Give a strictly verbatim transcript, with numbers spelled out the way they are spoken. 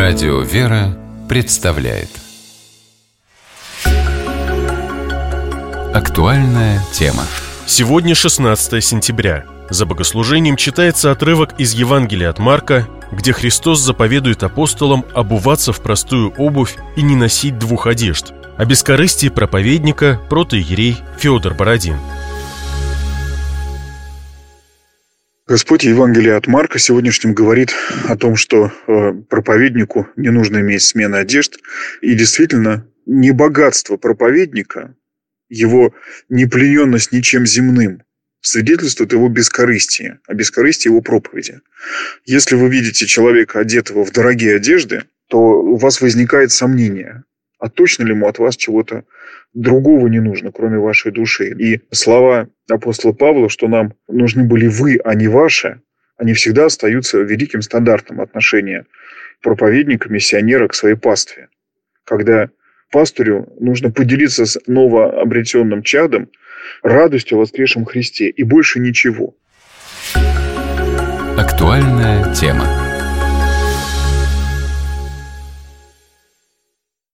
Радио «Вера» представляет актуальная тема. Сегодня шестнадцатое сентября. За богослужением читается отрывок из Евангелия от Марка, где Христос заповедует апостолам обуваться в простую обувь и не носить двух одежд. О бескорыстии проповедника протоиерей Феодор Бородин. Господь в Евангелии от Марка сегодняшнем говорит о том, что э, проповеднику не нужно иметь смены одежд. И действительно, не богатство проповедника, его неплененность ничем земным свидетельствует его бескорыстие, о бескорыстии его проповеди. Если вы видите человека, одетого в дорогие одежды, то у вас возникает сомнение, а точно ли ему от вас чего-то другого не нужно, кроме вашей души. И слова апостола Павла, что нам нужны были вы, а не ваши, они всегда остаются великим стандартом отношения проповедника, миссионера к своей пастве. Когда пастырю нужно поделиться с новообретенным чадом радостью о воскресшем Христе и больше ничего. Актуальная тема.